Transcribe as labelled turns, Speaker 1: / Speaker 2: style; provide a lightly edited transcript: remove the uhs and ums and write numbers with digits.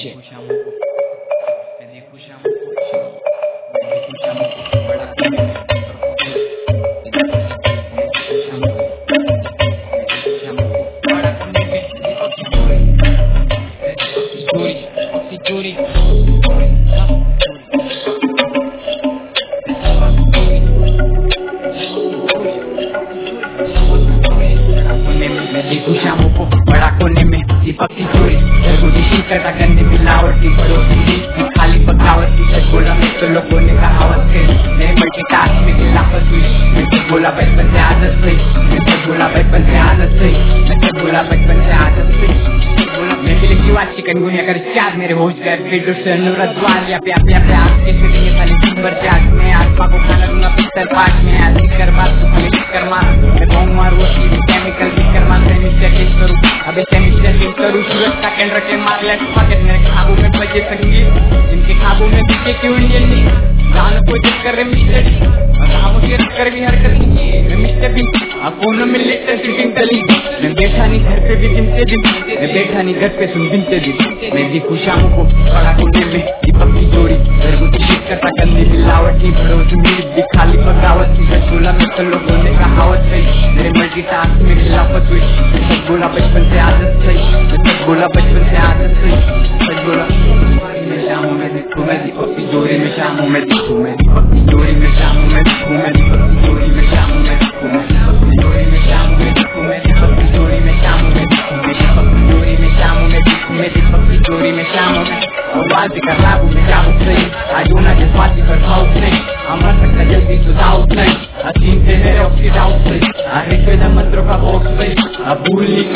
Speaker 1: देखो शाम को बड़ा देखो शामों को बड़ा कोने में दीपक की चोरी जरूरी करता गंदी मिलावट की पड़ोसी खाली बगावत की सच बोला मैं तो लोगों ने कहावत थे मेरे मल्टीटास्क में खिलाफत हुई मैं तो बोला बचपन से आदत से मैं तो बोला बचपन से आदत से मैं तो बोला बचपन से आदत से मैं भी लिखी हुआ चिकनगुनिया कर चार मेरे होश गए पेटो से अनुराग द्वार या प्यार प्यार प्यार के फिर ये साली नंबर चार में आत्मा को खाना दूंगा पिस्तर पास में आज कर बात तो हमें कर मार मैं बॉम्ब मारूँ केमिकल भी कर मार सेमिस्टर टेस्ट करूँ अबे सेमिस्टर टेस्ट करूँ सूरज का कैंड रखे मार लेफ्ट पॉकेट मेरे खाबों में बजे संगीत जिनके खाबों में दिखे क्यों इंडियन नहीं जान को जिस कर रहे मिस्टर खामोशी कर भी हरकत नहीं है मिस्टर भी कोनों में लेटर सिटिंग गली मैं बैठा नहीं घर पे भी गिनते दिन मैं बैठा नहीं घर पे सुन गिनते दिन मैं देखूं शामों को बड़ा कोने में दीपक की चोरी घर को चिक करता गंदी मिलावट की पड़ोसी मेरी भी खाली बगावत की सच बोला मैं तो लोगों ने कहावत सही मेरे मल्टीटास्क में खिलाफत हुई सच बोला बचपन से आदत सही सच बोला बचपन से आदत सही सच बोला शामों में देखूं मैं दीपक की चोरी में शामों में देखूं मैं दीपक की चोरी में शामों में देखूं मैं दीपक की चोरी में शामों में देखूं मैं दीपक की चोरी में शामों में देखूं मैं दीपक की चोरी में शामों में देखूं मैं दीपक की चोरी में शामों में देखूं मैं दीपक की चोरी में शामों में आवाज कर लागू में जाऊँ सही आज होना जिस बात पर भाव नहीं अमर सकता जल्दी सुधाव नहीं हसीन से मेरे ऑक्सीड आउट सही आगे के मंत्रों का बॉक्स सही अब भूल नहीं